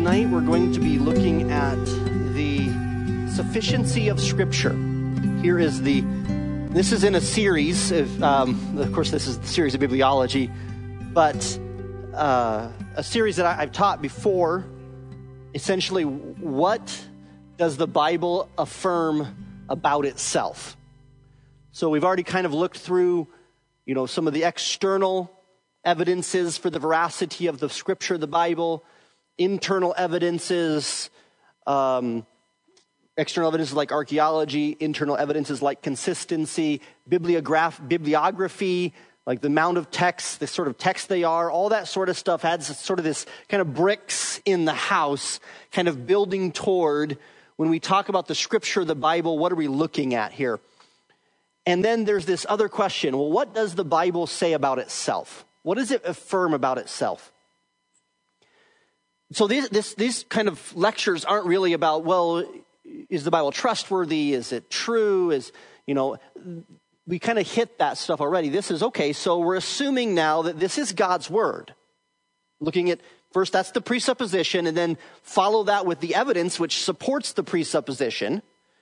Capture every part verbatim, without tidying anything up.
tonight we're going to be looking at the sufficiency of Scripture. Here is the, this is in a series of, um, of course this is the series of bibliology, but uh, a series that I, I've taught before. Essentially, what does the Bible affirm about itself? So we've already kind of looked through, you know, some of the external evidences for the veracity of the Scripture, the Bible, internal evidences, um, external evidences like archaeology, internal evidences like consistency, bibliograph, bibliography, like the amount of text, the sort of text they are, all that sort of stuff adds sort of this kind of bricks in the house, kind of building toward when we talk about the Scripture, the Bible, what are we looking at here? And then there's this other question, well, what does the Bible say about itself? What does it affirm about itself? So these, this, these kind of lectures aren't really about, well, is the Bible trustworthy? Is it true? Is, you know, we kind of hit that stuff already. This is, okay, so we're assuming now that this is God's word. Looking at, first, that's the presupposition, and then follow that with the evidence which supports the presupposition.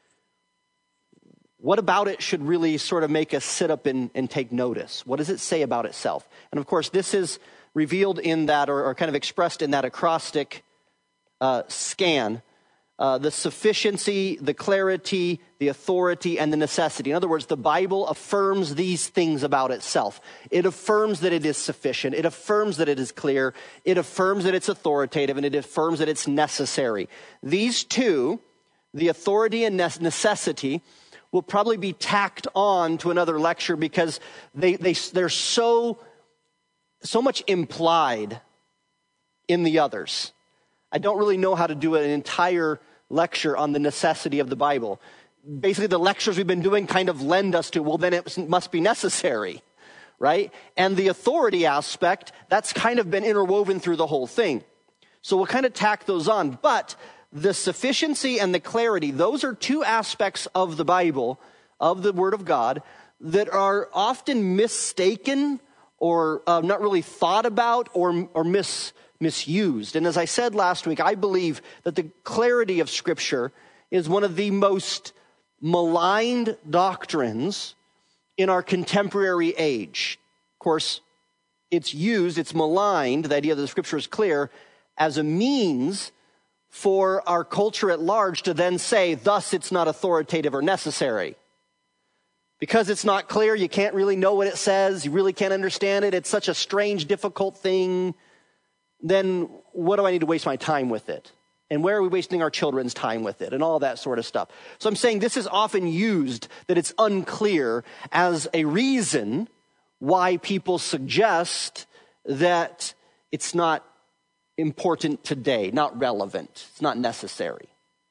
What about it should really sort of make us sit up and, and take notice? What does it say about itself? And of course, this is revealed in that, or, or kind of expressed in that acrostic uh, scan. Uh, the sufficiency, the clarity, the authority, and the necessity. In other words, the Bible affirms these things about itself. It affirms that it is sufficient. It affirms that it is clear. It affirms that it's authoritative, and it affirms that it's necessary. These two, the authority and necessity, will probably be tacked on to another lecture because they, they, they're so, so much implied in the others. I don't really know how to do an entire lecture on the necessity of the Bible. Basically, the lectures we've been doing kind of lend us to, well, then it must be necessary, right? And the authority aspect, that's kind of been interwoven through the whole thing. So we'll kind of tack those on. But the sufficiency and the clarity, those are two aspects of the Bible, of the Word of God, that are often mistaken or uh, not really thought about or, or mis, misused. And as I said last week, I believe that the clarity of Scripture is one of the most maligned doctrines in our contemporary age. Of course, it's used, it's maligned, the idea that the Scripture is clear, as a means for our culture at large to then say, thus it's not authoritative or necessary. Because it's not clear, you can't really know what it says, you really can't understand it, it's such a strange, difficult thing, then what do I need to waste my time with it? And where are we wasting our children's time with it? And all that sort of stuff. So I'm saying this is often used, that it's unclear, as a reason why people suggest that it's not important today, not relevant, it's not necessary.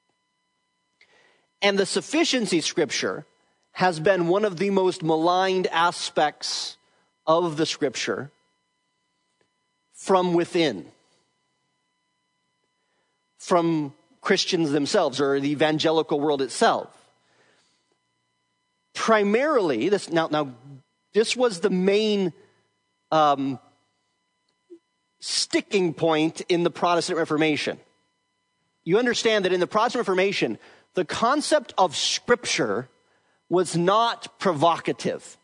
And the sufficiency Scripture has been one of the most maligned aspects of the Scripture from within, from Christians themselves or the evangelical world itself. Primarily, this now, now this was the main um, sticking point in the Protestant Reformation. You understand that in the Protestant Reformation, the concept of Scripture was not provocative.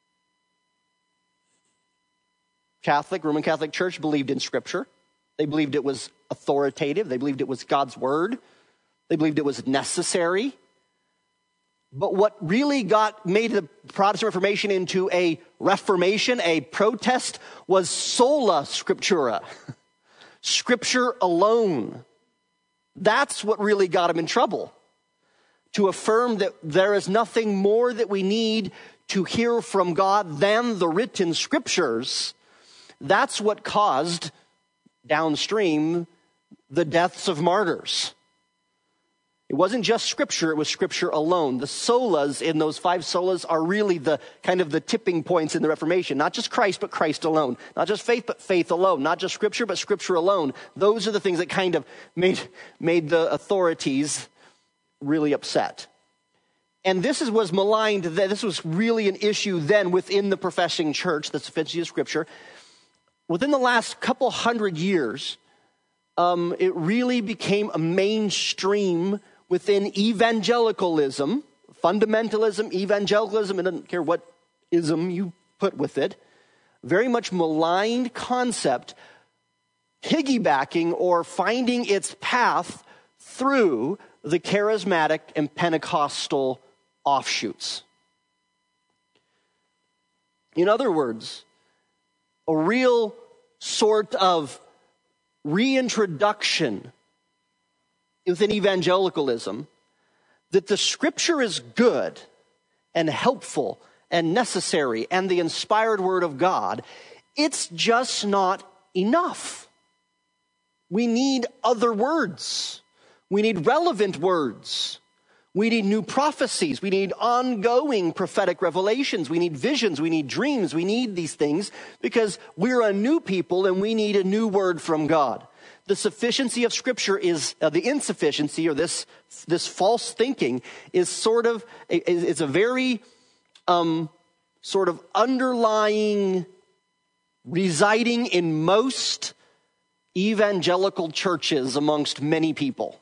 Catholic, Roman Catholic Church believed in Scripture. They believed it was authoritative. They believed it was God's Word. They believed it was necessary. But what really got made the Protestant Reformation into a reformation, a protest, was sola scriptura. Scripture alone. That's what really got them in trouble. To affirm that there is nothing more that we need to hear from God than the written Scriptures. That's what caused downstream the deaths of martyrs. It wasn't just Scripture, it was Scripture alone. The solas in those five solas are really the kind of the tipping points in the Reformation. Not just Christ, but Christ alone. Not just faith, but faith alone. Not just Scripture, but Scripture alone. Those are the things that kind of made, made the authorities really upset. And this is, was maligned, this was really an issue then within the professing church, the sufficiency of Scripture. Within the last couple hundred years, um, it really became a mainstream within evangelicalism, fundamentalism, evangelicalism, it doesn't care what ism you put with it, very much maligned concept, piggybacking or finding its path through the charismatic and Pentecostal offshoots. In other words, a real sort of reintroduction within evangelicalism that the scripture is good and helpful and necessary and the inspired word of God. It's just not enough. We need other words. We need relevant words. We need new prophecies. We need ongoing prophetic revelations. We need visions. We need dreams. We need these things because we're a new people and we need a new word from God. The sufficiency of Scripture is, uh, the insufficiency or this this false thinking is sort of, it's a very um, sort of underlying, residing in most evangelical churches amongst many people.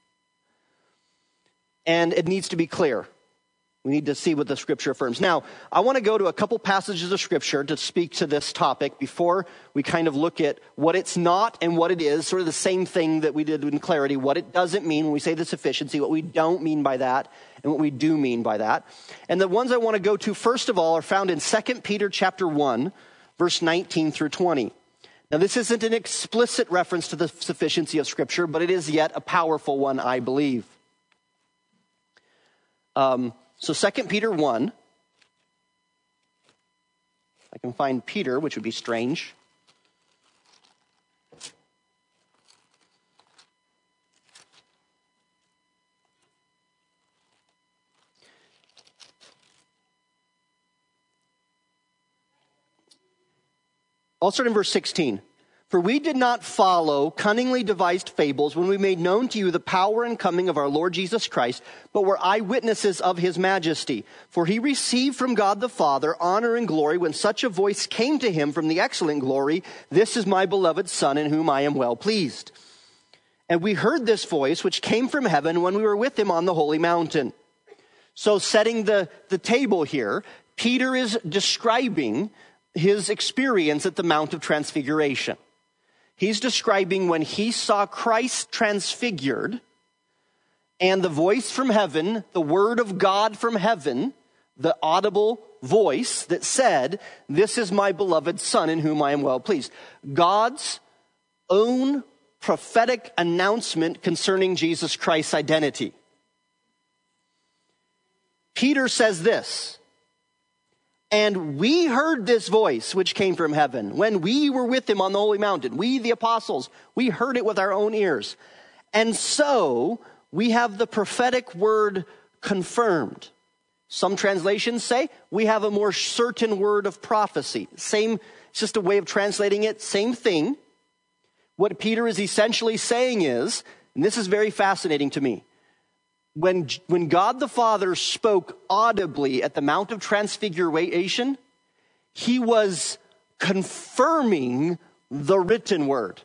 And it needs to be clear. We need to see what the Scripture affirms. Now, I want to go to a couple passages of Scripture to speak to this topic before we kind of look at what it's not and what it is, sort of the same thing that we did in clarity, what it doesn't mean when we say the sufficiency, what we don't mean by that, and what we do mean by that. And the ones I want to go to, first of all, are found in Second Peter chapter one, verse nineteen through twenty. Now, this isn't an explicit reference to the sufficiency of Scripture, but it is yet a powerful one, I believe. Um... So Second Peter one, I can find Peter, which would be strange. I'll start in verse sixteen. For we did not follow cunningly devised fables when we made known to you the power and coming of our Lord Jesus Christ, but were eyewitnesses of his majesty. For he received from God the Father honor and glory when such a voice came to him from the excellent glory, "This is my beloved Son in whom I am well pleased." And we heard this voice which came from heaven when we were with him on the holy mountain. So setting the, the table here, Peter is describing his experience at the Mount of Transfiguration. He's describing when he saw Christ transfigured and the voice from heaven, the word of God from heaven, the audible voice that said, "This is my beloved Son in whom I am well pleased." God's own prophetic announcement concerning Jesus Christ's identity. Peter says this, "And we heard this voice which came from heaven when we were with him on the holy mountain." We, the apostles, we heard it with our own ears. And so we have the prophetic word confirmed. Some translations say we have a more certain word of prophecy. Same, it's just a way of translating it, same thing. What Peter is essentially saying is, and this is very fascinating to me, When, when God the Father spoke audibly at the Mount of Transfiguration, he was confirming the written word,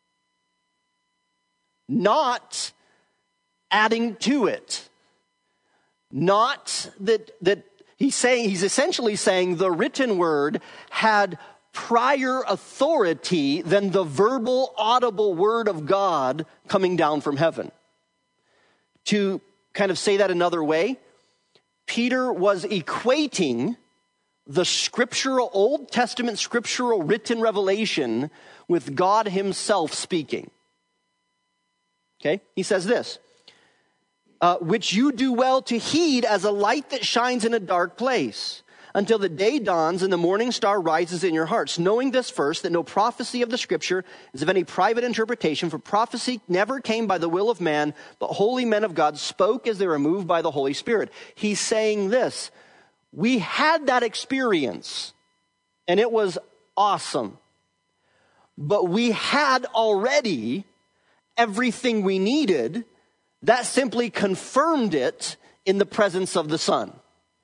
not adding to it. Not that, that he's saying, he's essentially saying the written word had prior authority than the verbal, audible word of God coming down from heaven. To kind of say that another way, Peter was equating the scriptural, Old Testament scriptural written revelation with God himself speaking. Okay, he says this, uh, "which you do well to heed as a light that shines in a dark place, until the day dawns and the morning star rises in your hearts, knowing this first, that no prophecy of the Scripture is of any private interpretation, for prophecy never came by the will of man, but holy men of God spoke as they were moved by the Holy Spirit." He's saying this, we had that experience, and it was awesome, but we had already everything we needed. That simply confirmed it in the presence of the Son.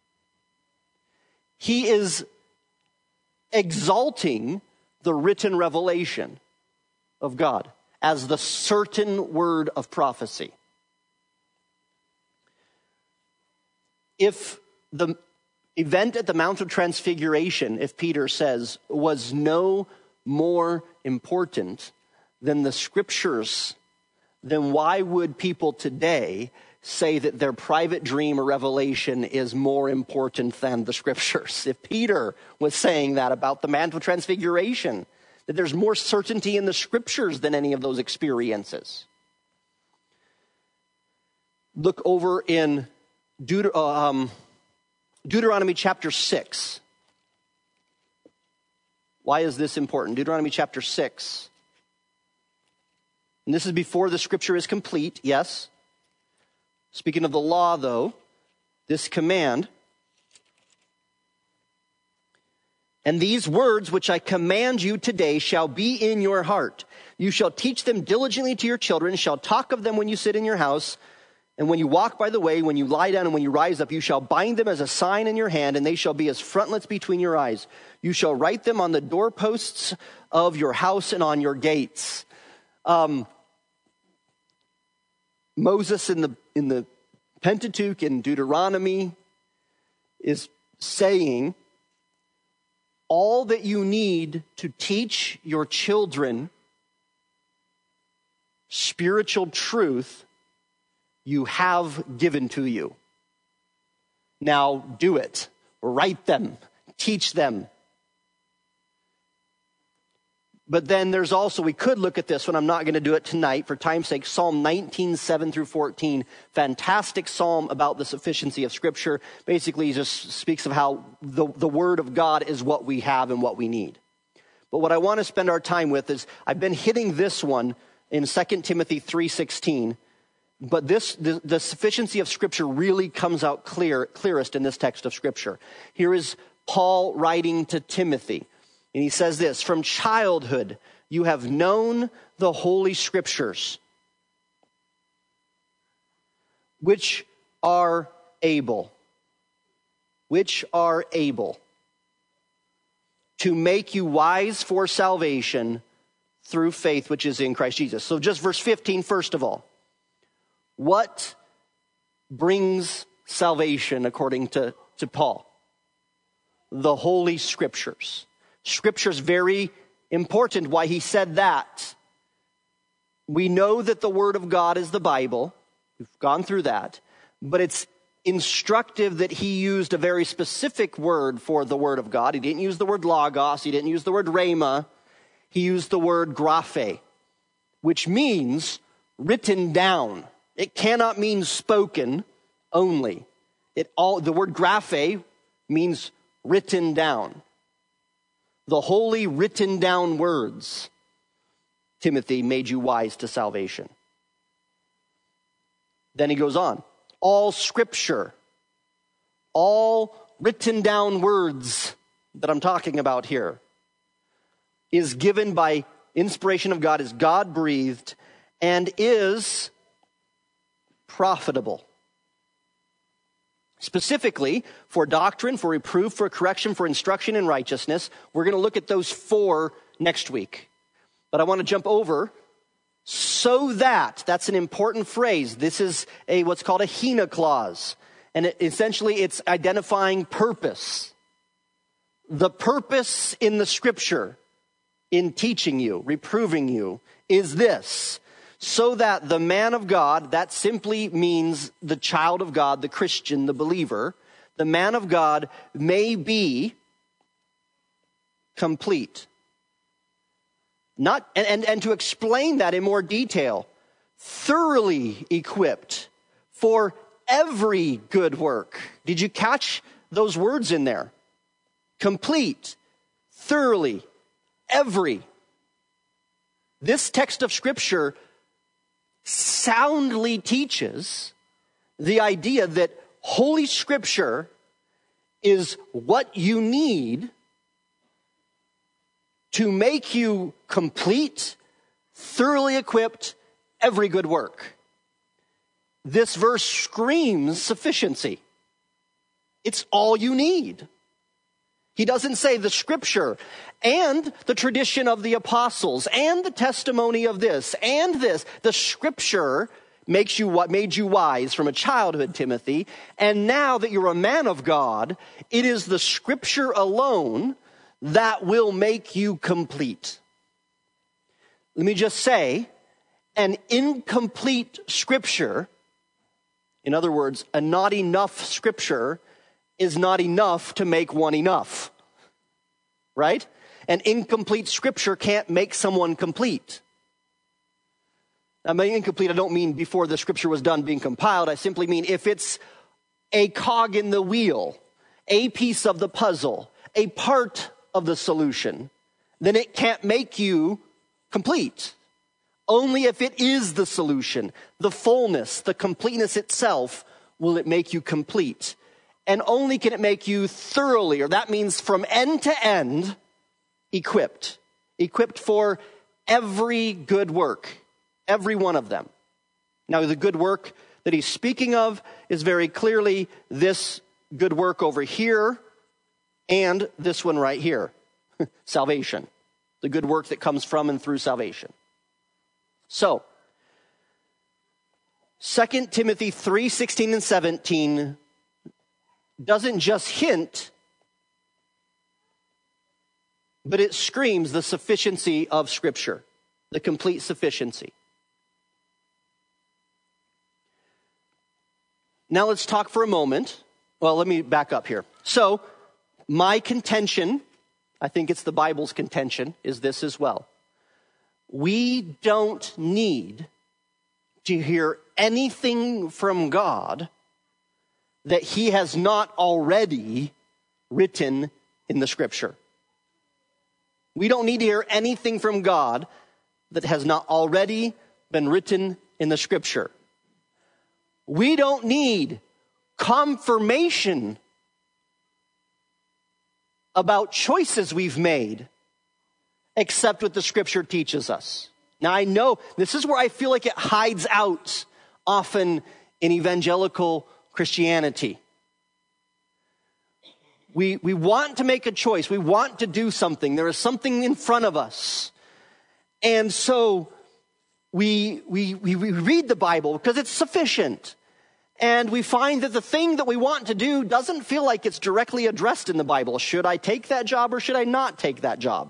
He is exalting the written revelation of God as the certain word of prophecy. If the event at the Mount of Transfiguration, if Peter says, was no more important than the scriptures, then why would people today say that their private dream or revelation is more important than the scriptures? If Peter was saying that about the Mount of Transfiguration, that there's more certainty in the scriptures than any of those experiences. Look over in Deut- uh, um, Deuteronomy chapter six. Why is this important? Deuteronomy chapter six. And this is before the scripture is complete, yes. Speaking of the law, though, this command. And these words which I command you today shall be in your heart. You shall teach them diligently to your children, shall talk of them when you sit in your house, and when you walk by the way, when you lie down and when you rise up, you shall bind them as a sign in your hand, and they shall be as frontlets between your eyes. You shall write them on the doorposts of your house and on your gates. Um, Moses in the in the Pentateuch in Deuteronomy is saying all that you need to teach your children spiritual truth, you have given to you. Now do it. Write them. Teach them. But then there's also, we could look at this one. I'm not going to do it tonight for time's sake. Psalm nineteen, seven through fourteen. Fantastic psalm about the sufficiency of Scripture. Basically, he just speaks of how the, the Word of God is what we have and what we need. But what I want to spend our time with is, I've been hitting this one in Second Timothy three sixteen. But this, the, the sufficiency of Scripture really comes out clear, clearest in this text of Scripture. Here is Paul writing to Timothy. And he says this, from childhood you have known the Holy Scriptures, which are able, which are able to make you wise for salvation through faith which is in Christ Jesus. So just verse fifteen, first of all. What brings salvation according to, to Paul? The Holy Scriptures. Scripture is very important. Why he said that. We know that the Word of God is the Bible. We've gone through that. But it's instructive that he used a very specific word for the Word of God. He didn't use the word logos. He didn't use the word rhema. He used the word graphe, which means written down. It cannot mean spoken only. It all the word graphe means written down. The holy written down words, Timothy, made you wise to salvation. Then he goes on. All scripture, all written down words that I'm talking about here is given by inspiration of God, is God-breathed, and is profitable. Specifically, for doctrine, for reproof, for correction, for instruction in righteousness. We're going to look at those four next week. But I want to jump over. So that, that's an important phrase. This is a what's called a hina clause. And it, essentially it's identifying purpose. The purpose in the scripture, in teaching you, reproving you, is this. So that the man of God, that simply means the child of God, the Christian, the believer, the man of God may be complete. Not, and, and, and to explain that in more detail, thoroughly equipped for every good work. Did you catch those words in there? Complete, thoroughly, every. This text of Scripture soundly teaches the idea that Holy Scripture is what you need to make you complete, thoroughly equipped, every good work. This verse screams sufficiency. It's all you need. He doesn't say the scripture and the tradition of the apostles and the testimony of this and this. The scripture makes you what made you wise from a childhood, Timothy. And now that you're a man of God, it is the scripture alone that will make you complete. Let me just say, an incomplete scripture, in other words, a not enough scripture, is not enough to make one enough, right? An incomplete scripture can't make someone complete. Now, by incomplete, I don't mean before the scripture was done being compiled. I simply mean if it's a cog in the wheel, a piece of the puzzle, a part of the solution, then it can't make you complete. Only if it is the solution, the fullness, the completeness itself, will it make you complete. And only can it make you thoroughly, or that means from end to end, equipped. Equipped for every good work. Every one of them. Now, the good work that he's speaking of is very clearly this good work over here and this one right here. Salvation. The good work that comes from and through salvation. So, Second Timothy three, sixteen and seventeen doesn't just hint, but it screams the sufficiency of Scripture, the complete sufficiency. Now let's talk for a moment. Well, let me back up here. So, my contention, I think it's the Bible's contention, is this as well. We don't need to hear anything from God that he has not already written in the scripture. We don't need to hear anything from God that has not already been written in the scripture. We don't need confirmation about choices we've made except what the scripture teaches us. Now I know this is where I feel like it hides out often in evangelical Christianity. We, we want to make a choice. We want to do something. There is something in front of us. And so we, we, we, we read the Bible because it's sufficient. And we find that the thing that we want to do doesn't feel like it's directly addressed in the Bible. Should I take that job or should I not take that job?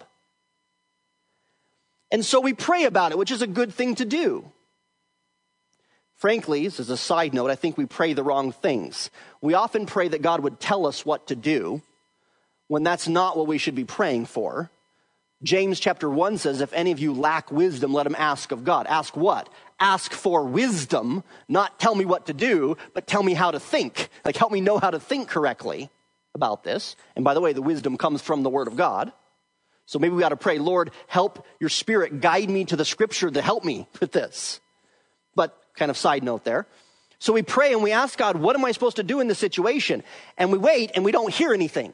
And so we pray about it, which is a good thing to do. Frankly, this is a side note, I think we pray the wrong things. We often pray that God would tell us what to do when that's not what we should be praying for. James chapter one says, if any of you lack wisdom, let him ask of God. Ask what? Ask for wisdom, not tell me what to do, but tell me how to think. Like help me know how to think correctly about this. And by the way, the wisdom comes from the Word of God. So maybe we ought to pray, Lord, help your Spirit guide me to the scripture to help me with this. But kind of side note there. So we pray and we ask God, what am I supposed to do in this situation? And we wait and we don't hear anything.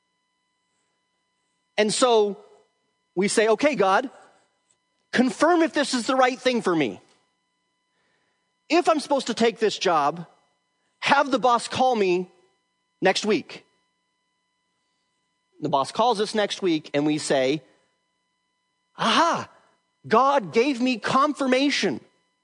And so we say, okay, God, confirm if this is the right thing for me. If I'm supposed to take this job, have the boss call me next week. The boss calls us next week and we say, aha, God gave me confirmation.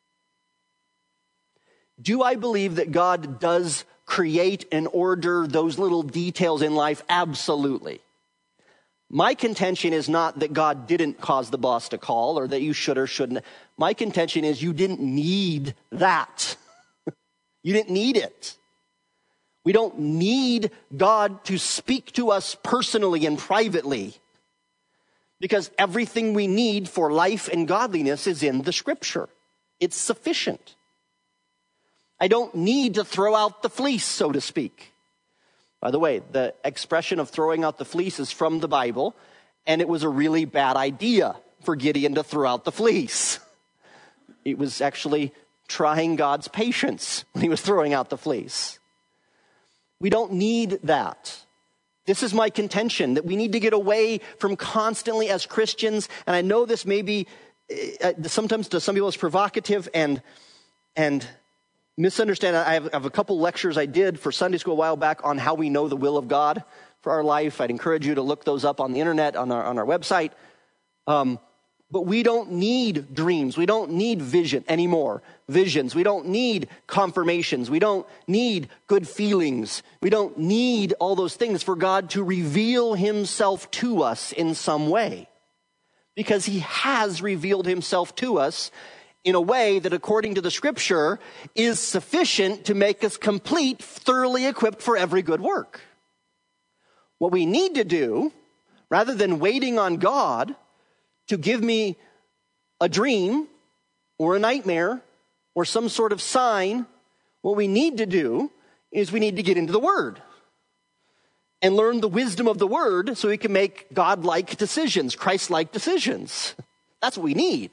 Do I believe that God does create and order those little details in life? Absolutely. My contention is not that God didn't cause the boss to call or that you should or shouldn't. My contention is you didn't need that. You didn't need it. We don't need God to speak to us personally and privately because everything we need for life and godliness is in the scripture. It's sufficient. I don't need to throw out the fleece, so to speak. By the way, the expression of throwing out the fleece is from the Bible, and it was a really bad idea for Gideon to throw out the fleece. It was actually trying God's patience when he was throwing out the fleece. We don't need that. This is my contention, that we need to get away from constantly as Christians, and I know this may be uh, sometimes to some people is provocative and and misunderstand. I have, I have a couple lectures I did for Sunday school a while back on how we know the will of God. for our life. I'd encourage you to look those up on the internet, on our, on our website. Um, but we don't need dreams. We don't need vision anymore. Visions. We don't need confirmations. We don't need good feelings. We don't need all those things for God to reveal himself to us in some way. Because he has revealed himself to us in a way that, according to the scripture, is sufficient to make us complete, thoroughly equipped for every good work. What we need to do, rather than waiting on God to give me a dream or a nightmare or some sort of sign, what we need to do is we need to get into the Word and learn the wisdom of the Word so we can make God-like decisions, Christ-like decisions. That's what we need.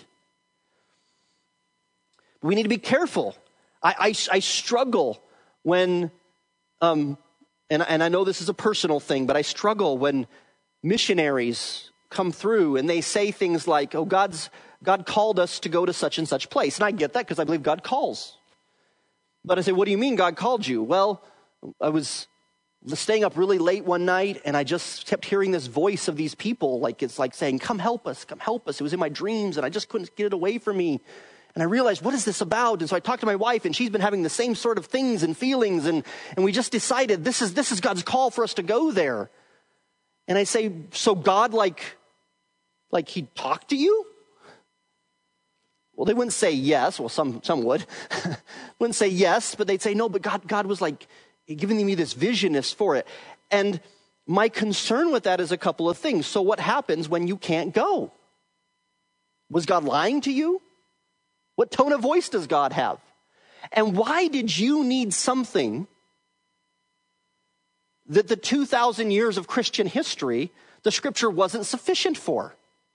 We need to be careful. I, I, I struggle when, um, and, and I know this is a personal thing, but I struggle when missionaries come through and they say things like, oh, God's God called us to go to such and such place. And I get that because I believe God calls. But I say, what do you mean God called you? Well, I was staying up really late one night and I just kept hearing this voice of these people, like it's like saying, come help us, come help us. It was in my dreams and I just couldn't get it away from me. And I realized, what is this about? And so I talked to my wife and she's been having the same sort of things and feelings. And, and we just decided this is, this is God's call for us to go there. And I say, so God, like, like he talked to you? Well, they wouldn't say yes. Well, some some would. Wouldn't say yes, but they'd say no, but God, God was like giving me this visionness for it. And my concern with that is a couple of things. So what happens when you can't go? Was God lying to you? What tone of voice does God have? And why did you need something that the two thousand years of Christian history, the scripture wasn't sufficient for?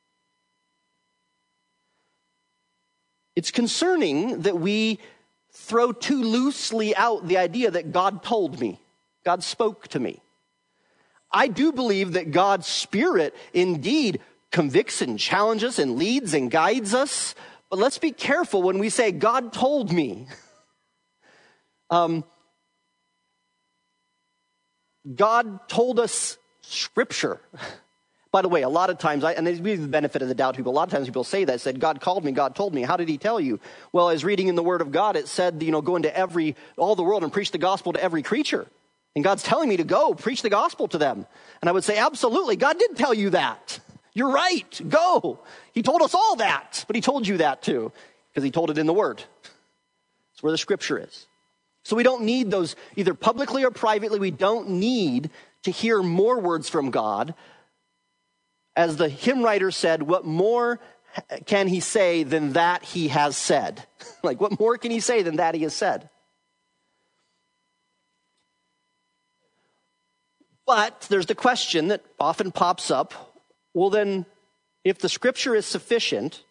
It's concerning that we throw too loosely out the idea that God told me, God spoke to me. I do believe that God's Spirit indeed convicts and challenges and leads and guides us. But let's be careful when we say, God told me. um, God told us scripture. By the way, a lot of times, I, and this is the benefit of the doubt people, a lot of times people say that, said, God called me, God told me. How did he tell you? Well, as reading in the Word of God, it said, you know, go into every, all the world and preach the gospel to every creature. And God's telling me to go preach the gospel to them. And I would say, absolutely, God did tell you that. You're right, go. He told us all that, but he told you that too, because he told it in the Word. It's where the scripture is. So we don't need those, either publicly or privately, we don't need to hear more words from God. As the hymn writer said, what more can he say than that he has said? Like, what more can he say than that he has said? But there's the question that often pops up. Well, then, if the scripture is sufficient,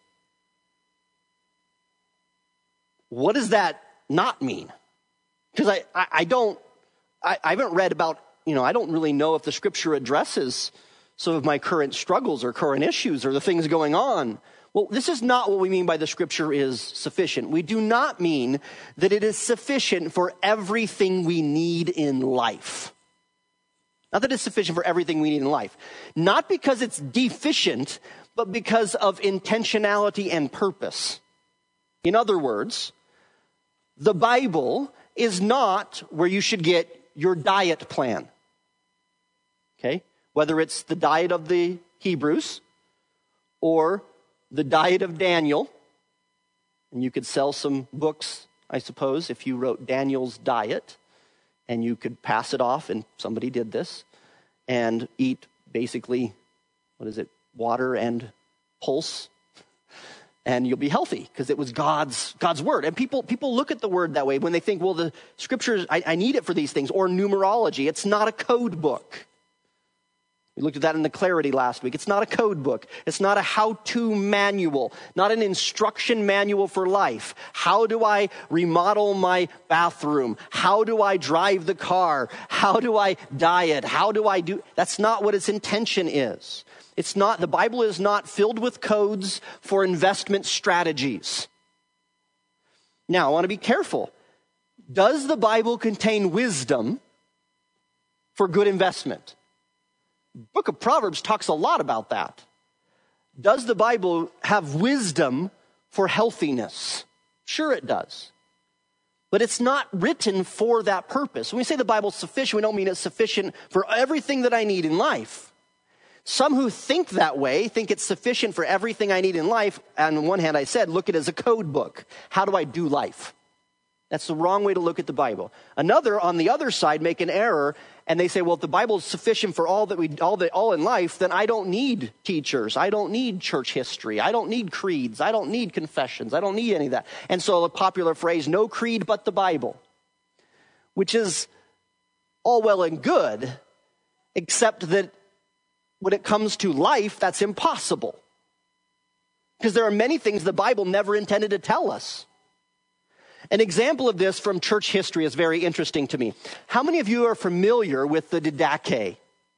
what does that not mean? Because I, I, I don't, I, I haven't read about, you know, I don't really know if the scripture addresses some of my current struggles or current issues or the things going on. Well, this is not what we mean by the scripture is sufficient. We do not mean that it is sufficient for everything we need in life. Not that it's sufficient for everything we need in life. Not because it's deficient, but because of intentionality and purpose. In other words, the Bible is not where you should get your diet plan. Okay? Whether it's the diet of the Hebrews or the diet of Daniel. And you could sell some books, I suppose, if you wrote Daniel's diet. And you could pass it off, and somebody did this, and eat basically, what is it, water and pulse. And you'll be healthy because it was God's God's word. And people people look at the word that way when they think, well, the scriptures, I, I need it for these things. Or numerology. It's not a code book. We looked at that in the clarity last week. It's not a code book. It's not a how-to manual, not an instruction manual for life. How do I remodel my bathroom? How do I drive the car? How do I diet? How do I do? That's not what its intention is. It's not, the Bible is not filled with codes for investment strategies. Now, I want to be careful. Does the Bible contain wisdom for good investment? Book of Proverbs talks a lot about that. Does the Bible have wisdom for healthiness? Sure it does. But it's not written for that purpose. When we say the Bible's sufficient, we don't mean it's sufficient for everything that I need in life. Some who think that way think it's sufficient for everything I need in life. On one hand, I said, look at it as a code book. How do I do life? That's the wrong way to look at the Bible. Another, on the other side, make an error, and they say, well, if the Bible is sufficient for all that we, all that, all in life, then I don't need teachers. I don't need church history. I don't need creeds. I don't need confessions. I don't need any of that. And so a popular phrase, no creed but the Bible, which is all well and good, except that when it comes to life, that's impossible. Because there are many things the Bible never intended to tell us. An example of this from church history is very interesting to me. How many of you are familiar with the Didache?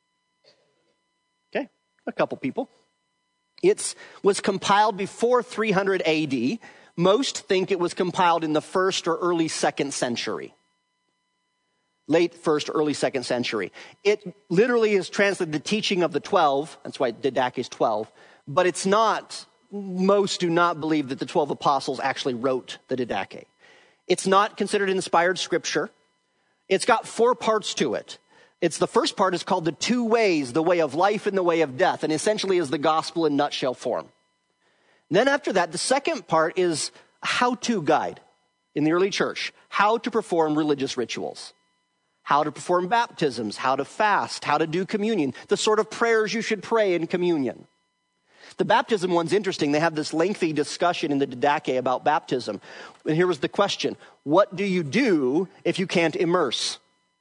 Okay, a couple people. It was compiled before three hundred A D. Most think it was compiled in the first or early second century. Late first, early second century. It literally is translated the teaching of the twelve. That's why Didache is twelve. But it's not, most do not believe that the twelve apostles actually wrote the Didache. It's not considered inspired scripture. It's got four parts to it. It's the first part is called the two ways, the way of life and the way of death, and essentially is the gospel in nutshell form. And then after that, the second part is a how-to guide in the early church, how to perform religious rituals, how to perform baptisms, how to fast, how to do communion, the sort of prayers you should pray in communion. The baptism one's interesting. They have this lengthy discussion in the Didache about baptism. And here was the question. What do you do if you can't immerse?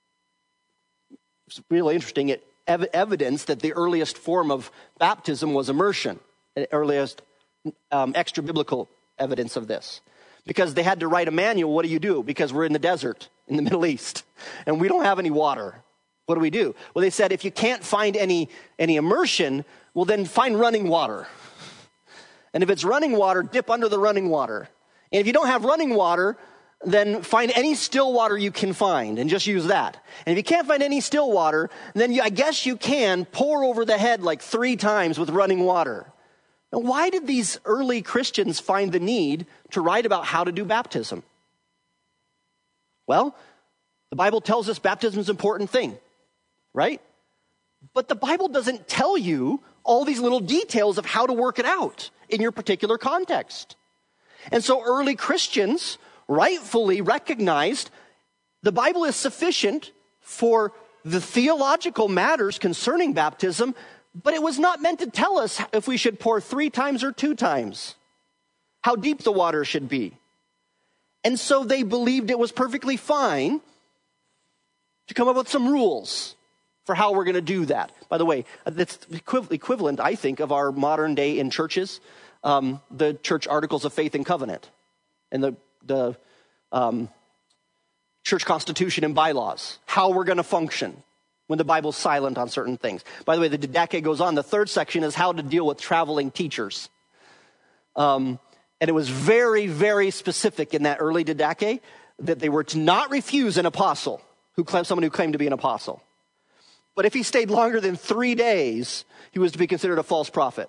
It's really interesting. It ev- evidence that the earliest form of baptism was immersion. The earliest um, extra biblical evidence of this. Because they had to write a manual. What do you do? Because we're in the desert in the Middle East. And we don't have any water. What do we do? Well, they said if you can't find any, any immersion, well, then find running water. And if it's running water, dip under the running water. And if you don't have running water, then find any still water you can find and just use that. And if you can't find any still water, then you, I guess you can pour over the head like three times with running water. Now, why did these early Christians find the need to write about how to do baptism? Well, the Bible tells us baptism is an important thing, right? But the Bible doesn't tell you all these little details of how to work it out in your particular context. And so early Christians rightfully recognized the Bible is sufficient for the theological matters concerning baptism, but it was not meant to tell us if we should pour three times or two times, how deep the water should be. And so they believed it was perfectly fine to come up with some rules for how we're going to do that. By the way, that's equivalent, I think, of our modern day in churches, um, the church articles of faith and covenant, and the, the um, church constitution and bylaws, how we're going to function when the Bible's silent on certain things. By the way, the Didache goes on. The third section is how to deal with traveling teachers. Um, and it was very, very specific in that early Didache that they were to not refuse an apostle, who claimed, someone who claimed to be an apostle. But if he stayed longer than three days, he was to be considered a false prophet.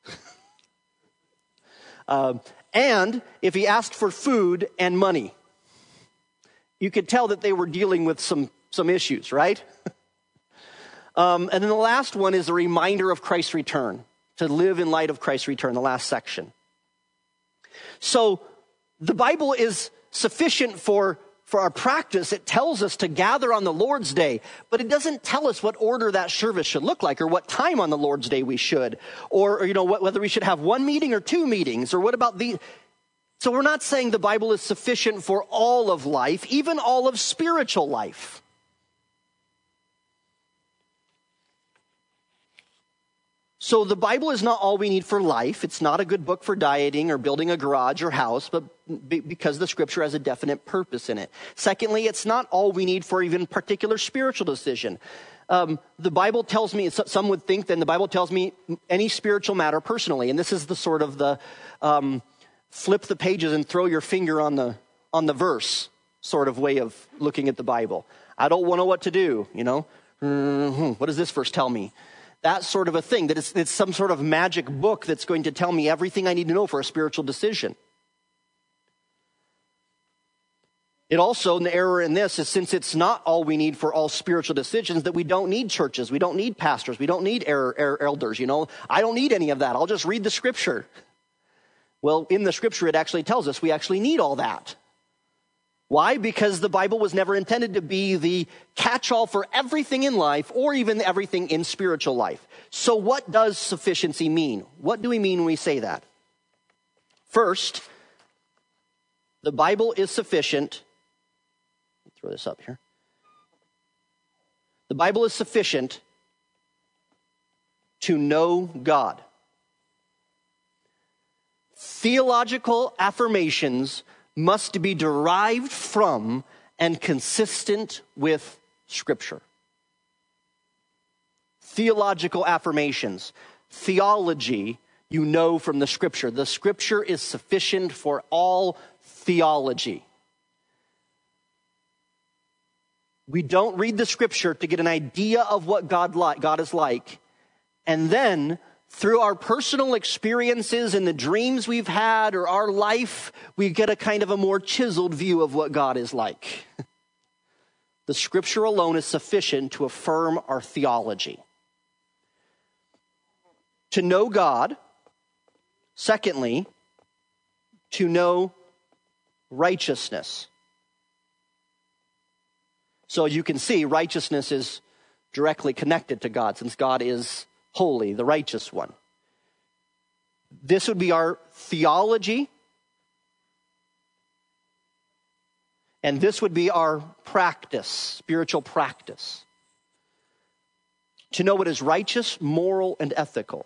um, and if he asked for food and money, you could tell that they were dealing with some, some issues, right? um, and then the last one is a reminder of Christ's return, to live in light of Christ's return, the last section. So the Bible is sufficient for For our practice. It tells us to gather on the Lord's Day, but it doesn't tell us what order that service should look like or what time on the Lord's Day we should, or, or you know, what, whether we should have one meeting or two meetings, or what about the... So we're not saying the Bible is sufficient for all of life, even all of spiritual life. So the Bible is not all we need for life. It's not a good book for dieting or building a garage or house, but because the scripture has a definite purpose in it. Secondly, it's not all we need for even particular spiritual decision. Um, the Bible tells me, some would think then the Bible tells me any spiritual matter personally. And this is the sort of the um, flip the pages and throw your finger on the on the verse sort of way of looking at the Bible. I don't know what to do, you know. Mm-hmm. What does this verse tell me? that sort of a thing, that it's, it's some sort of magic book that's going to tell me everything I need to know for a spiritual decision. It also, the error in this is, since it's not all we need for all spiritual decisions, that we don't need churches, we don't need pastors, we don't need er, er, elders, you know. I don't need any of that. I'll just read the scripture. Well, in the scripture, it actually tells us we actually need all that. Why? Because the Bible was never intended to be the catch-all for everything in life or even everything in spiritual life. So what does sufficiency mean? What do we mean when we say that? First, the Bible is sufficient. Let me throw this up here. The Bible is sufficient to know God. Theological affirmations must be derived from and consistent with Scripture. Theological affirmations. Theology, you know from the Scripture. The Scripture is sufficient for all theology. We don't read the Scripture to get an idea of what God, li- God is like, and then through our personal experiences and the dreams we've had or our life, we get a kind of a more chiseled view of what God is like. The Scripture alone is sufficient to affirm our theology. To know God, secondly, to know righteousness. So you can see righteousness is directly connected to God, since God is holy, the righteous one. This would be our theology, and this would be our practice, spiritual practice. To know what is righteous, moral, and ethical.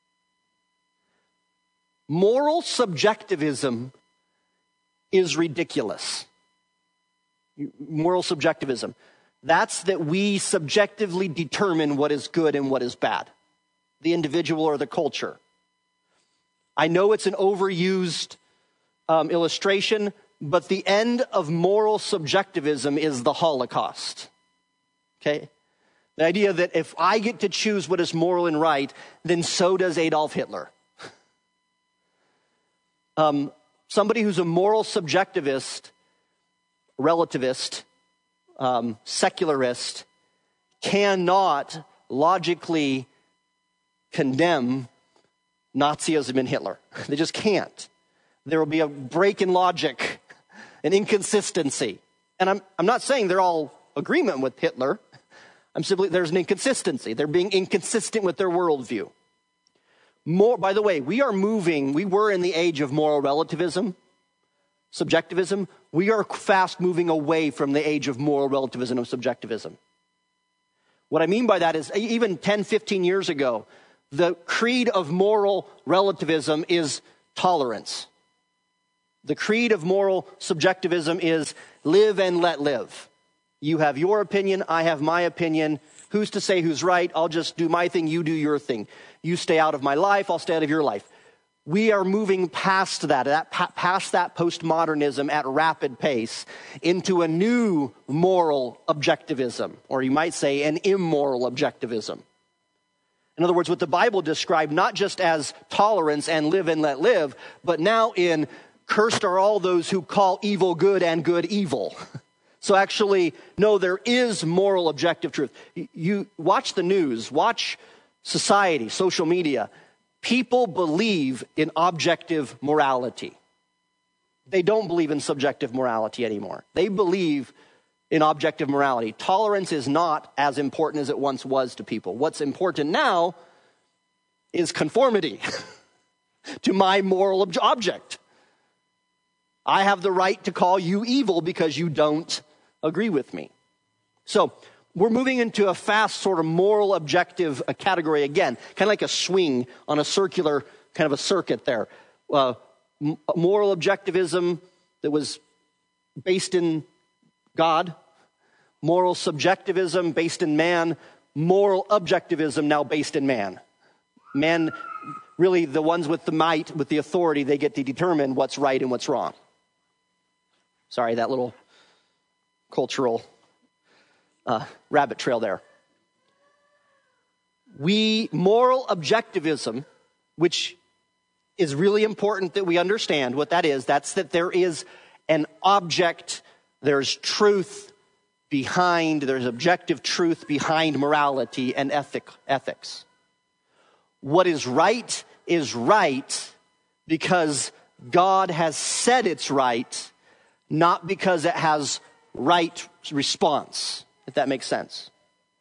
Moral subjectivism is ridiculous. Moral subjectivism. That's that we subjectively determine what is good and what is bad. The individual or the culture. I know it's an overused um, illustration, but the end of moral subjectivism is the Holocaust. Okay? The idea that if I get to choose what is moral and right, then so does Adolf Hitler. um, somebody who's a moral subjectivist, relativist, um, secularist, cannot logically condemn Nazism and Hitler. They just can't. There will be a break in logic, an inconsistency. And I'm, I'm not saying they're all agreement with Hitler. I'm simply, there's an inconsistency. They're being inconsistent with their worldview. More, by the way, we are moving, we were in the age of moral relativism, subjectivism. We are fast moving away from the age of moral relativism and subjectivism. What I mean by that is, even ten, fifteen years ago, the creed of moral relativism is tolerance. The creed of moral subjectivism is live and let live. You have your opinion, I have my opinion. Who's to say who's right? I'll just do my thing, you do your thing. You stay out of my life, I'll stay out of your life. We are moving past that, that past that postmodernism at rapid pace into a new moral objectivism, or you might say an immoral objectivism. In other words, what the Bible described not just as tolerance and live and let live, but now in cursed are all those who call evil good and good evil. So actually, no, there is moral objective truth. You watch the news, watch society, social media. People believe in objective morality. They don't believe in subjective morality anymore. They believe in objective morality. Tolerance is not as important as it once was to people. What's important now is conformity to my moral ob- object. I have the right to call you evil because you don't agree with me. So we're moving into a fast sort of moral objective uh, category again, kind of like a swing on a circular kind of a circuit there. Uh, m- moral objectivism that was based in God, moral subjectivism based in man, moral objectivism now based in man. Man, really the ones with the might, with the authority, they get to determine what's right and what's wrong. Sorry, that little cultural uh, rabbit trail there. We, moral objectivism, which is really important that we understand what that is. That's that there is an object, there's truth behind, there's objective truth behind morality and ethic, ethics. What is right is right because God has said it's right, not because it has right response, if that makes sense.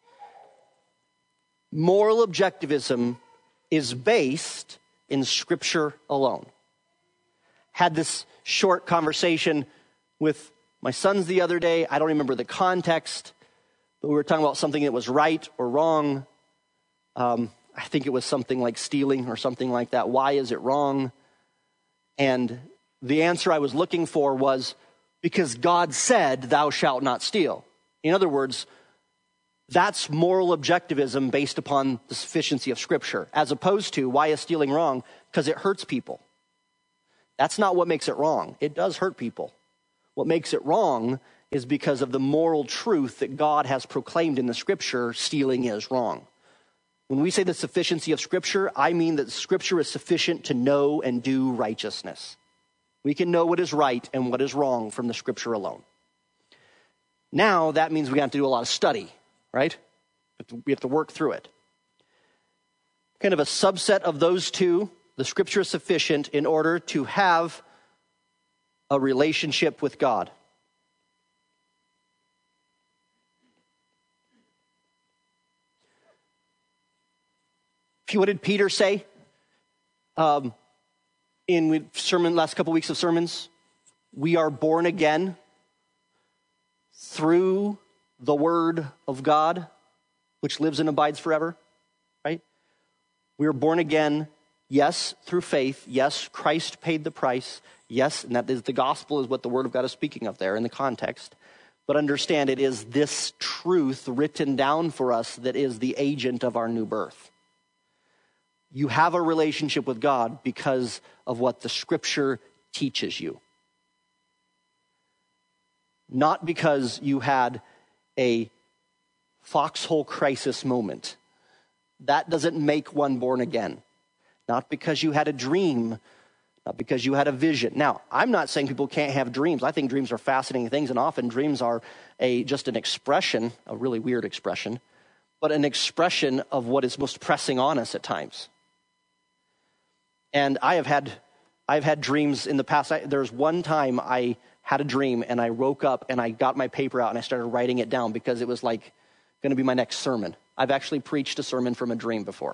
Moral objectivism is based in Scripture alone. Had this short conversation with my sons the other day. I don't remember the context, but we were talking about something that was right or wrong. Um, I think it was something like stealing or something like that. Why is it wrong? And the answer I was looking for was because God said, thou shalt not steal. In other words, that's moral objectivism based upon the sufficiency of Scripture, as opposed to why is stealing wrong? Because it hurts people. That's not what makes it wrong. It does hurt people. What makes it wrong is because of the moral truth that God has proclaimed in the Scripture, stealing is wrong. When we say the sufficiency of Scripture, I mean that Scripture is sufficient to know and do righteousness. We can know what is right and what is wrong from the Scripture alone. Now, that means we have to do a lot of study, right? We have to work through it. Kind of a subset of those two, the Scripture is sufficient in order to have a relationship with God. What did Peter say um, in sermon last couple weeks of sermons? We are born again through the word of God, which lives and abides forever, right? We are born again, yes, through faith. Yes, Christ paid the price. Yes, and that is the gospel is what the word of God is speaking of there in the context. But understand, it is this truth written down for us that is the agent of our new birth. You have a relationship with God because of what the Scripture teaches you. Not because you had a foxhole crisis moment. That doesn't make one born again. Not because you had a dream, not because you had a vision. Now, I'm not saying people can't have dreams. I think dreams are fascinating things, and often dreams are a just an expression, a really weird expression, but an expression of what is most pressing on us at times. And I have had, I've had dreams in the past. I, there's one time I had a dream and I woke up and I got my paper out and I started writing it down because it was like going to be my next sermon. I've actually preached a sermon from a dream before.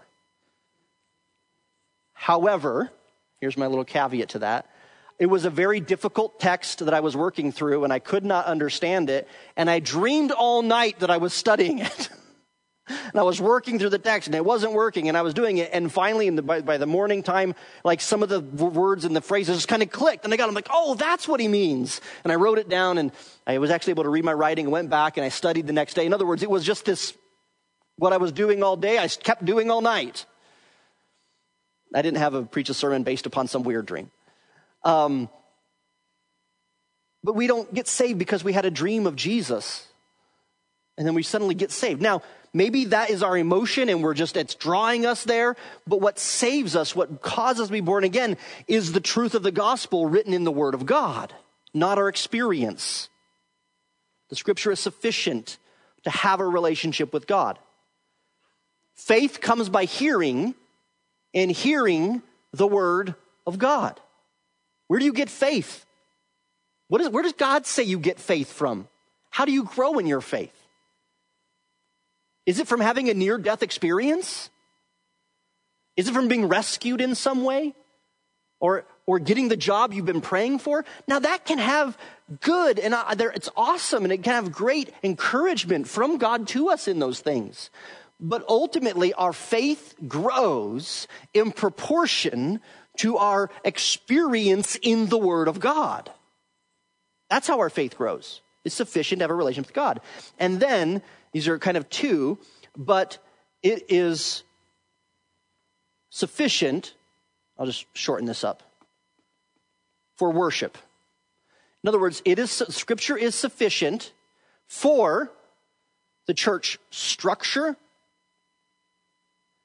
However, here's my little caveat to that. It was a very difficult text that I was working through and I could not understand it. And I dreamed all night that I was studying it. And I was working through the text, and it wasn't working, and I was doing it, and finally, in the, by, by the morning time, like some of the words and the phrases just kind of clicked, and I got, I'm like, oh, that's what he means. And I wrote it down, and I was actually able to read my writing, and went back, and I studied the next day. In other words, it was just this, what I was doing all day, I kept doing all night. I didn't have a preach a sermon based upon some weird dream. Um, but we don't get saved because we had a dream of Jesus, and then we suddenly get saved. Now, maybe that is our emotion and we're just, it's drawing us there. But what saves us, what causes us to be born again is the truth of the gospel written in the word of God, not our experience. The Scripture is sufficient to have a relationship with God. Faith comes by hearing and hearing the word of God. Where do you get faith? What is, where does God say you get faith from? How do you grow in your faith? Is it from having a near-death experience? Is it from being rescued in some way? Or, or getting the job you've been praying for? Now that can have good, and it's awesome, and it can have great encouragement from God to us in those things. But ultimately, our faith grows in proportion to our experience in the Word of God. That's how our faith grows. It's sufficient to have a relationship with God. And then, these are kind of two, but it is sufficient, I'll just shorten this up, for worship. In other words, it is Scripture is sufficient for the church structure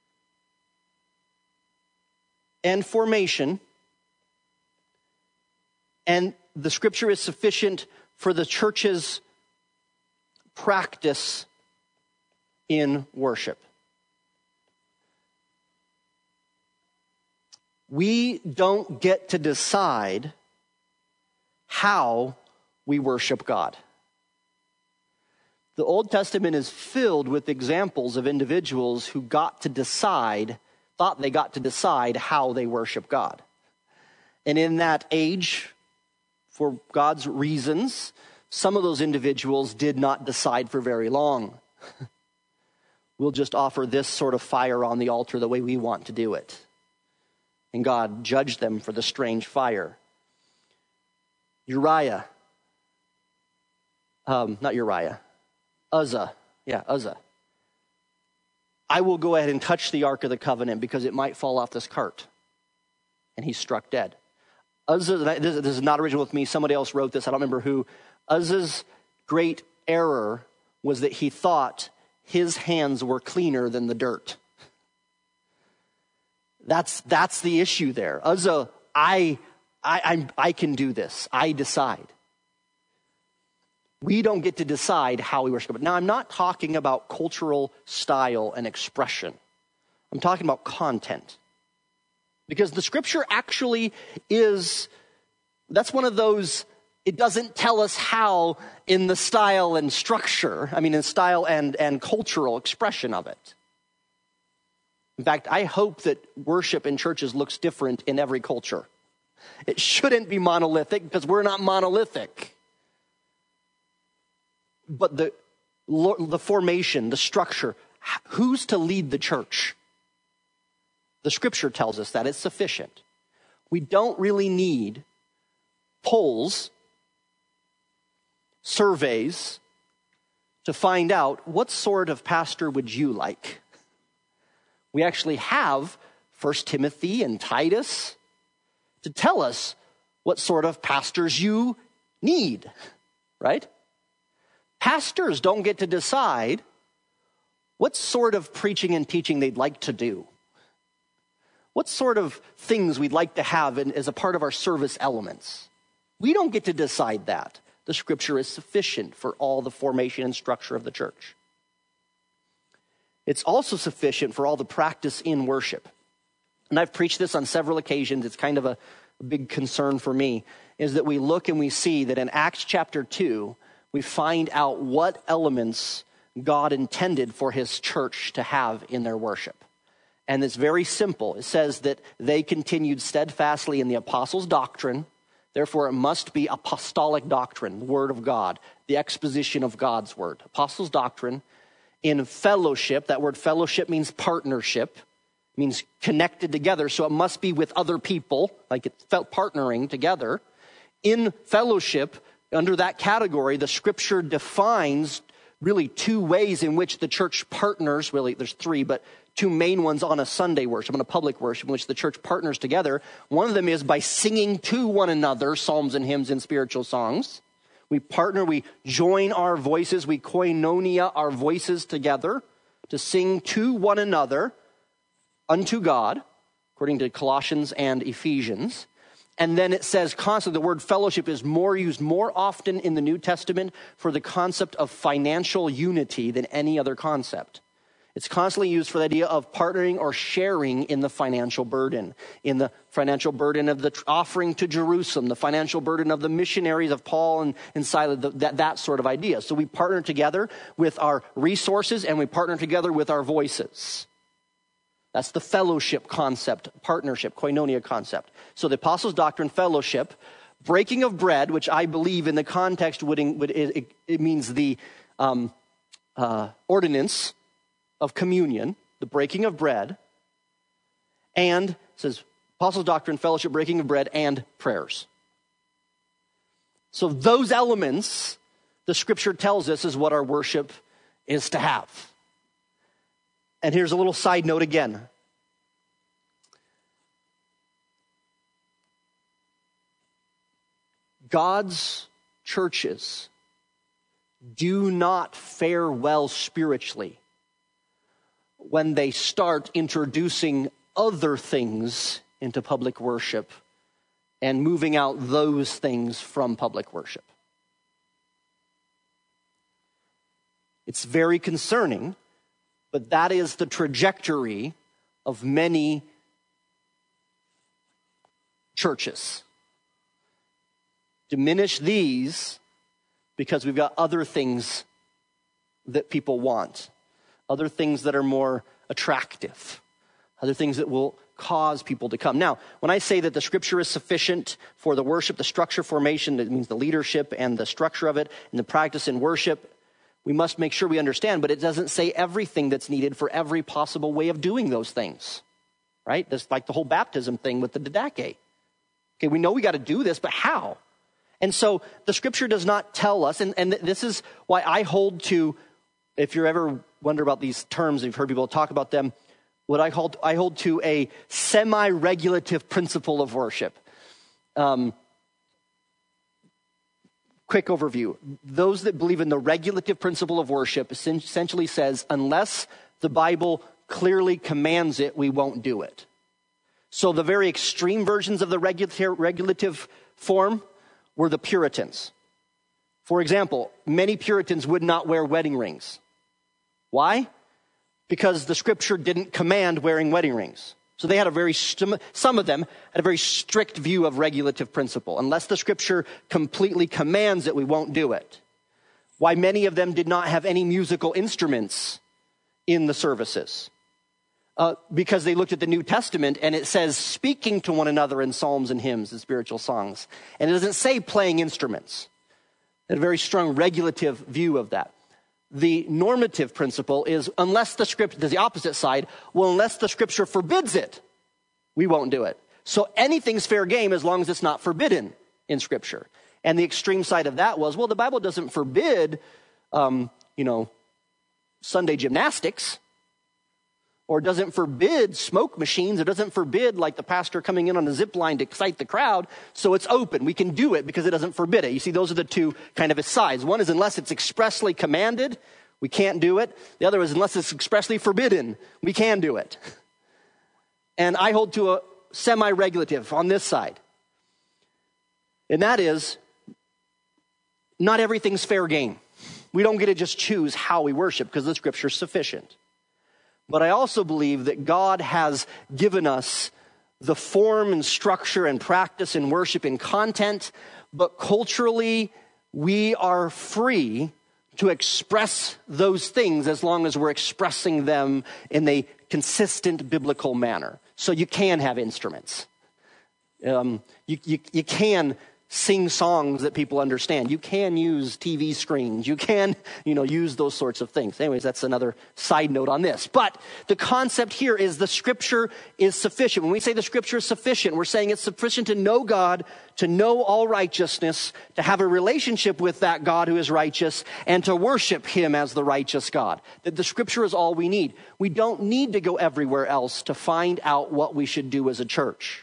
and formation, and the scripture is sufficient for the church's practice in worship. We don't get to decide how we worship God. The Old Testament is filled with examples of individuals who got to decide, thought they got to decide how they worship God. And in that age, for God's reasons, some of those individuals did not decide for very long. We'll just offer this sort of fire on the altar the way we want to do it. And God judged them for the strange fire. Uriah, um, not Uriah, Uzzah, yeah, Uzzah. I will go ahead and touch the Ark of the Covenant because it might fall off this cart. And he's struck dead. Uzzah, this, this is not original with me. Somebody else wrote this. I don't remember who. Uzzah's great error was that he thought his hands were cleaner than the dirt. That's that's the issue there. Uzzah, I, I, I'm, I can do this. I decide. We don't get to decide how we worship. Now, I'm not talking about cultural style and expression. I'm talking about content. Because the scripture actually is, that's one of those, it doesn't tell us how in the style and structure, I mean in style and, and cultural expression of it. In fact, I hope that worship in churches looks different in every culture. It shouldn't be monolithic because we're not monolithic. But the, the formation, the structure, who's to lead the church? The scripture tells us that it's sufficient. We don't really need polls, surveys to find out what sort of pastor would you like. We actually have First Timothy and Titus to tell us what sort of pastors you need, right? Pastors don't get to decide what sort of preaching and teaching they'd like to do. What sort of things we'd like to have in, as a part of our service elements. We don't get to decide that. The scripture is sufficient for all the formation and structure of the church. It's also sufficient for all the practice in worship. And I've preached this on several occasions. It's kind of a, a big concern for me, is that we look and we see that in Acts chapter two, we find out what elements God intended for his church to have in their worship. And it's very simple. It says that they continued steadfastly in the apostles' doctrine. Therefore, it must be apostolic doctrine, the word of God, the exposition of God's word. Apostles' doctrine. In fellowship, that word fellowship means partnership, means connected together. So it must be with other people, like it's partnering together. In fellowship, under that category, the scripture defines really two ways in which the church partners. Really, there's three, but two main ones on a Sunday worship, on a public worship, in which the church partners together. One of them is by singing to one another psalms and hymns and spiritual songs. We partner, we join our voices, we koinonia our voices together to sing to one another unto God, according to Colossians and Ephesians. And then it says constantly, the word fellowship is more used more often in the New Testament for the concept of financial unity than any other concept. It's constantly used for the idea of partnering or sharing in the financial burden, in the financial burden of the offering to Jerusalem, the financial burden of the missionaries of Paul and, and Silas, the, that, that sort of idea. So we partner together with our resources and we partner together with our voices. That's the fellowship concept, partnership, koinonia concept. So the apostles' doctrine, fellowship, breaking of bread, which I believe in the context would, would it, it means the um, uh, ordinance of communion, the breaking of bread, and it says apostles' doctrine, fellowship, breaking of bread, and prayers. So those elements, the scripture tells us, is what our worship is to have. And here's a little side note again. God's churches do not fare well spiritually when they start introducing other things into public worship and moving out those things from public worship. It's very concerning, but that is the trajectory of many churches. Diminish these because we've got other things that people want, other things that are more attractive, other things that will cause people to come. Now, when I say that the scripture is sufficient for the worship, the structure formation, that means the leadership and the structure of it and the practice in worship, we must make sure we understand, but it doesn't say everything that's needed for every possible way of doing those things, right? That's like the whole baptism thing with the didache. Okay, we know we got to do this, but how? And so the scripture does not tell us, and, and this is why I hold to, if you ever wonder about these terms, you've heard people talk about them, what I hold, I hold to a semi-regulative principle of worship. Um, quick overview. Those that believe in the regulative principle of worship essentially says, unless the Bible clearly commands it, we won't do it. So the very extreme versions of the regulative, regulative form were the Puritans. For example, many Puritans would not wear wedding rings. Why? Because the scripture didn't command wearing wedding rings. So they had a very, some of them had a very strict view of regulative principle. Unless the scripture completely commands it, we won't do it. Why many of them did not have any musical instruments in the services. Uh, because they looked at the New Testament and it says speaking to one another in psalms and hymns and spiritual songs. And it doesn't say playing instruments. They had a very strong regulative view of that. The normative principle is unless the scripture, there's the opposite side, well, unless the scripture forbids it, we won't do it. So anything's fair game as long as it's not forbidden in scripture. And the extreme side of that was, well, the Bible doesn't forbid, um, you know, Sunday gymnastics, or doesn't forbid smoke machines, or doesn't forbid like the pastor coming in on a zip line to excite the crowd. So it's open. We can do it because it doesn't forbid it. You see, those are the two kind of sides. One is unless it's expressly commanded, we can't do it. The other is unless it's expressly forbidden, we can do it. And I hold to a semi-regulative on this side. And that is, not everything's fair game. We don't get to just choose how we worship because the scripture is sufficient. But I also believe that God has given us the form and structure and practice and worship and content, but culturally we are free to express those things as long as we're expressing them in a consistent biblical manner. So you can have instruments. Um, you, you, you can sing songs that people understand. You can use T V screens. You can, you know, use those sorts of things. Anyways, that's another side note on this. But the concept here is the scripture is sufficient. When we say the scripture is sufficient, we're saying it's sufficient to know God, to know all righteousness, to have a relationship with that God who is righteous, and to worship him as the righteous God. That the scripture is all we need. We don't need to go everywhere else to find out what we should do as a church.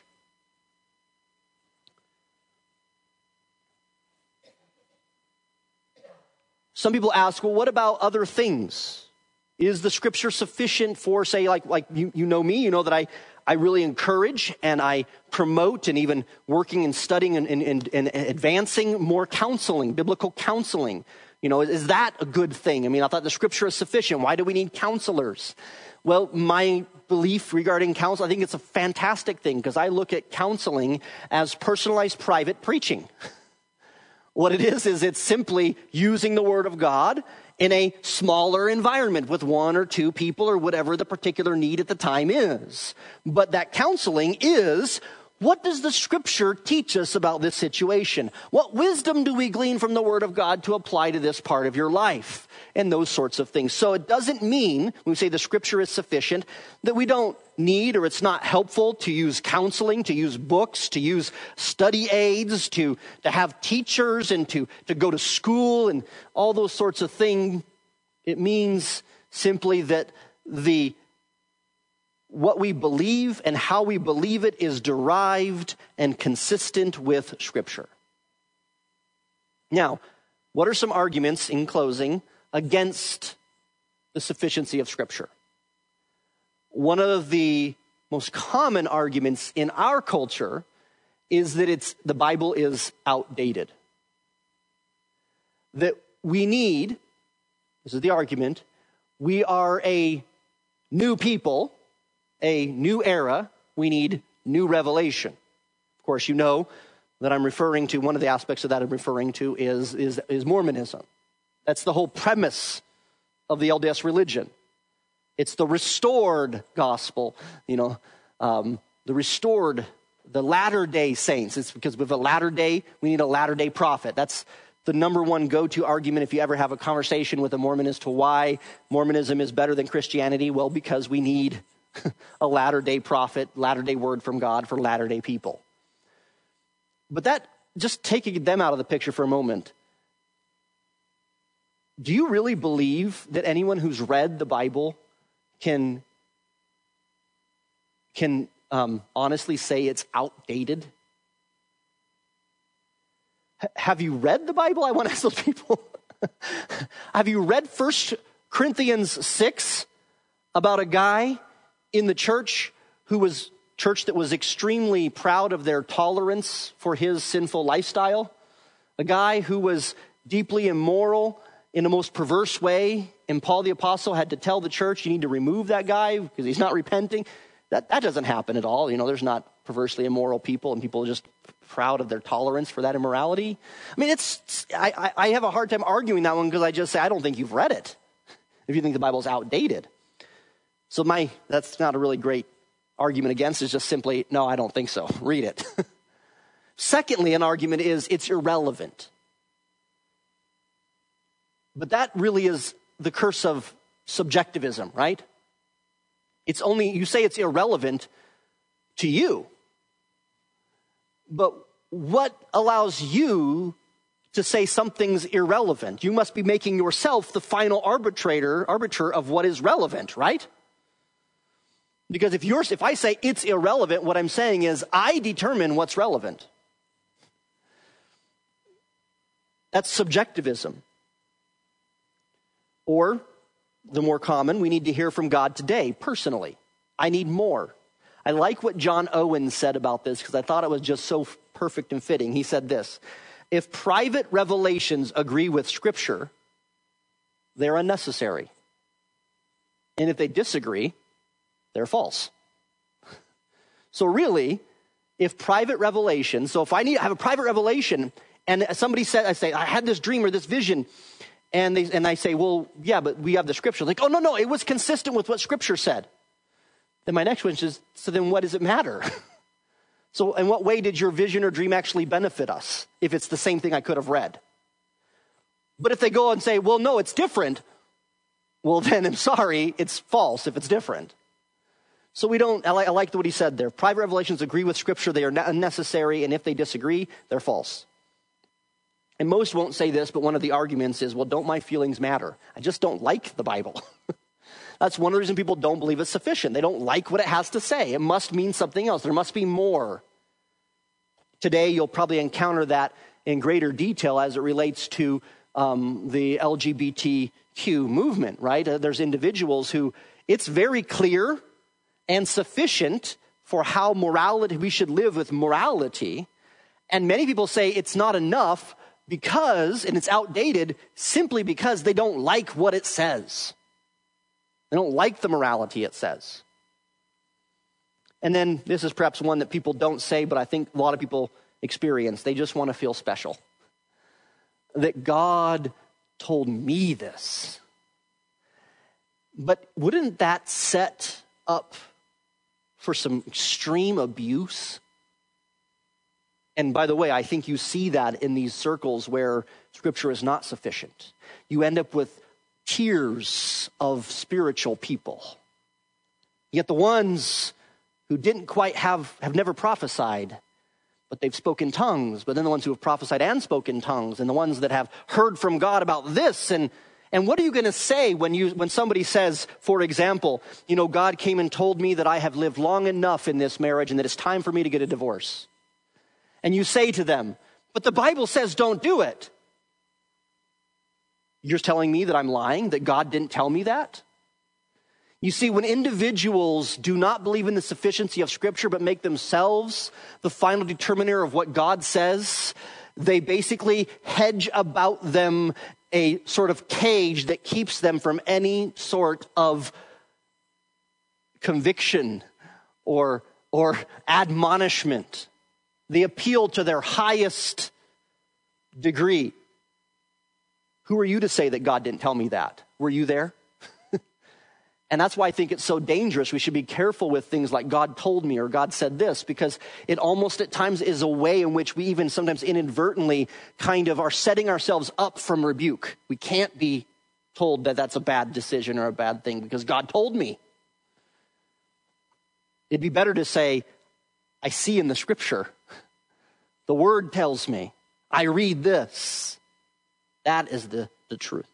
Some people ask, well, what about other things? Is the scripture sufficient for, say, like like you, you know me, you know that I, I really encourage and I promote and even working and studying and, and, and, and advancing more counseling, biblical counseling. You know, is that a good thing? I mean, I thought the scripture is sufficient. Why do we need counselors? Well, my belief regarding counsel, I think it's a fantastic thing because I look at counseling as personalized private preaching. What it is, is it's simply using the word of God in a smaller environment with one or two people or whatever the particular need at the time is. But that counseling is, what does the scripture teach us about this situation? What wisdom do we glean from the word of God to apply to this part of your life? And those sorts of things. So it doesn't mean, when we say the scripture is sufficient, that we don't need or it's not helpful to use counseling, to use books, to use study aids, to, to have teachers and to, to go to school and all those sorts of things. It means simply that the what we believe and how we believe it is derived and consistent with scripture. Now, what are some arguments in closing against the sufficiency of scripture? One of the most common arguments in our culture is that it's the Bible is outdated. That we need, this is the argument, we are a new people, a new era, we need new revelation. Of course, you know that I'm referring to, one of the aspects of that I'm referring to is, is, is Mormonism. That's the whole premise of the L D S religion. It's the restored gospel, you know, um, the restored, the latter-day saints. It's because with a latter day, we need a latter-day prophet. That's the number one go-to argument if you ever have a conversation with a Mormon as to why Mormonism is better than Christianity. Well, because we need a latter-day prophet, latter-day word from God for latter-day people. But that, just taking them out of the picture for a moment, do you really believe that anyone who's read the Bible can, can um, honestly say it's outdated? H- have you read the Bible? I want to ask those people. Have you read First Corinthians six about a guy in the church who was church that was extremely proud of their tolerance for his sinful lifestyle? A guy who was deeply immoral in the most perverse way, and Paul the Apostle had to tell the church, you need to remove that guy because he's not repenting. That that doesn't happen at all. You know, there's not perversely immoral people and people are just proud of their tolerance for that immorality. I mean, it's I, I have a hard time arguing that one because I just say, I don't think you've read it if you think the Bible's outdated. So my that's not a really great argument against. It's just simply, no, I don't think so. Read it. Secondly, an argument is it's irrelevant. But that really is the curse of subjectivism, right? It's only, you say it's irrelevant to you. But what allows you to say something's irrelevant? You must be making yourself the final arbitrator, arbiter of what is relevant, right? Because if you're, if I say it's irrelevant, what I'm saying is I determine what's relevant. That's subjectivism. Or, the more common, we need to hear from God today, personally. I need more. I like what John Owen said about this because I thought it was just so perfect and fitting. He said this: if private revelations agree with Scripture, they're unnecessary. And if they disagree, they're false. So really, if private revelation, so if I need I have a private revelation and somebody said, I say, I had this dream or this vision, and they and I say, well, yeah, but we have the Scripture. Like, oh, no, no, it was consistent with what Scripture said. Then my next question is, so then what does it matter? So in what way did your vision or dream actually benefit us if it's the same thing I could have read? But if they go and say, well, no, it's different, well, then I'm sorry, it's false if it's different. So we don't, I like, I like what he said there. Private revelations agree with Scripture, they are unnecessary, and if they disagree, they're false. And most won't say this, but one of the arguments is, well, don't my feelings matter? I just don't like the Bible. That's one of the reasons people don't believe it's sufficient. They don't like what it has to say. It must mean something else. There must be more. Today, you'll probably encounter that in greater detail as it relates to um, the L G B T Q movement, right? Uh, there's individuals who, it's very clear and sufficient for how morality, we should live with morality. And many people say it's not enough because, and it's outdated, simply because they don't like what it says. They don't like the morality it says. And then this is perhaps one that people don't say, but I think a lot of people experience. They just want to feel special. That God told me this. But wouldn't that set up for some extreme abuse? And by the way, I think you see that in these circles where Scripture is not sufficient. You end up with tiers of spiritual people. Yet the ones who didn't quite have, have never prophesied, but they've spoken tongues, but then the ones who have prophesied and spoken tongues, and the ones that have heard from God about this. And, and what are you going to say when you when somebody says, for example, you know, God came and told me that I have lived long enough in this marriage and that it's time for me to get a divorce. And you say to them, but the Bible says don't do it. You're telling me that I'm lying, that God didn't tell me that? You see, when individuals do not believe in the sufficiency of Scripture but make themselves the final determiner of what God says, they basically hedge about them a sort of cage that keeps them from any sort of conviction or, or admonishment. They appeal to their highest degree. Who are you to say that God didn't tell me that? Were you there? And that's why I think it's so dangerous. We should be careful with things like God told me or God said this, because it almost at times is a way in which we even sometimes inadvertently kind of are setting ourselves up from rebuke. We can't be told that that's a bad decision or a bad thing because God told me. It'd be better to say, I see in the Scripture. The Word tells me. I read this. That is the, the truth.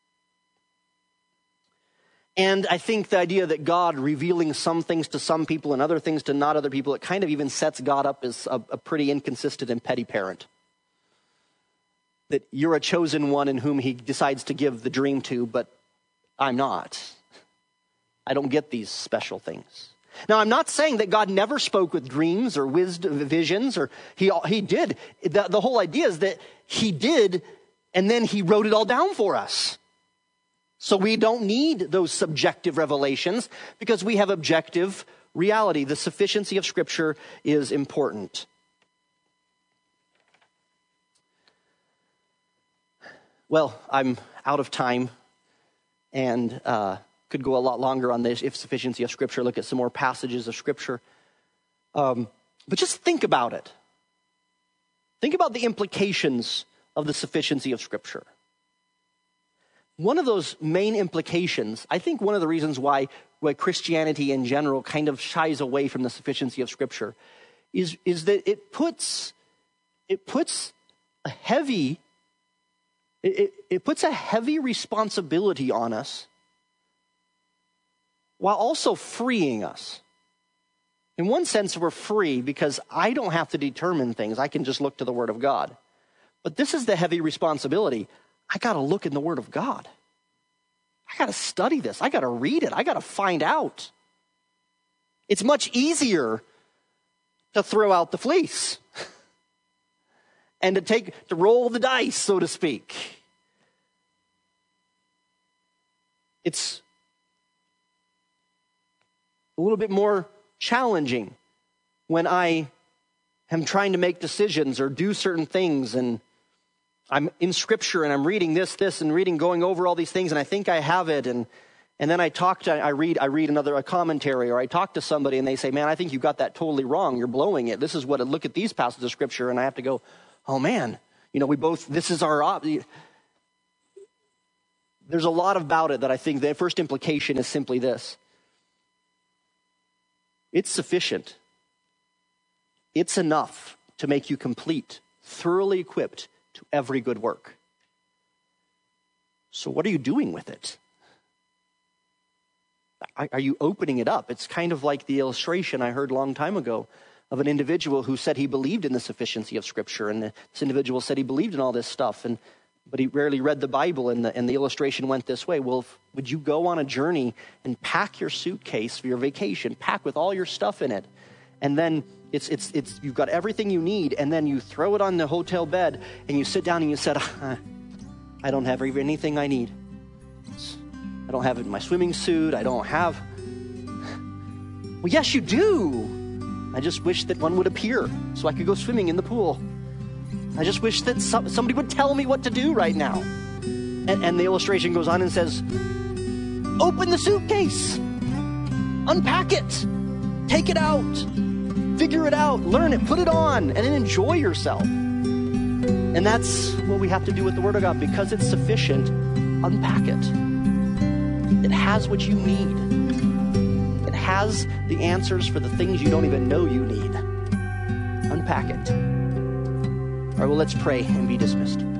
And I think the idea that God revealing some things to some people and other things to not other people, it kind of even sets God up as a, a pretty inconsistent and petty parent. That you're a chosen one in whom he decides to give the dream to, but I'm not. I don't get these special things. Now, I'm not saying that God never spoke with dreams or wisdom, visions, or he, he did. The, the whole idea is that he did, and then he wrote it all down for us. So we don't need those subjective revelations because we have objective reality. The sufficiency of Scripture is important. Well, I'm out of time and uh, could go a lot longer on this, if sufficiency of Scripture, look at some more passages of Scripture. Um, but just think about it. Think about the implications of the sufficiency of Scripture. One of those main implications, I think one of the reasons why, why Christianity in general kind of shies away from the sufficiency of Scripture is, is that it puts, it puts a heavy, it, it puts a heavy responsibility on us while also freeing us. In one sense, we're free because I don't have to determine things. I can just look to the Word of God. But this is the heavy responsibility. I got to look in the Word of God. I got to study this. I got to read it. I got to find out. It's much easier to throw out the fleece and to take, to roll the dice, so to speak. It's a little bit more challenging when I am trying to make decisions or do certain things, and I'm in Scripture and I'm reading this, this, and reading, going over all these things, and I think I have it, and and then I talk to, I read, I read another a commentary, or I talk to somebody, and they say, "Man, I think you got that totally wrong. You're blowing it. This is what. Look at these passages of Scripture," and I have to go, "Oh man, you know, we both. This is our." Op- There's a lot about it that I think the first implication is simply this: it's sufficient. It's enough to make you complete, thoroughly equipped to every good work. So what are you doing with it? Are you opening it up? It's kind of like the illustration I heard a long time ago of an individual who said he believed in the sufficiency of Scripture, and this individual said he believed in all this stuff, and but he rarely read the Bible, and the, and the illustration went this way. Well, if, would you go on a journey and pack your suitcase for your vacation, pack with all your stuff in it, and then It's, it's, it's, you've got everything you need, and then you throw it on the hotel bed, and you sit down and you said, I don't have anything I need. I don't have it in my swimming suit. I don't have. Well, yes, you do. I just wish that one would appear so I could go swimming in the pool. I just wish that some, somebody would tell me what to do right now. And, and the illustration goes on and says, open the suitcase, unpack it, take it out. Figure it out, learn it, put it on, and then enjoy yourself. And that's what we have to do with the Word of God. Because it's sufficient, unpack it. It has what you need. It has the answers for the things you don't even know you need. Unpack it. All right, well, let's pray and be dismissed.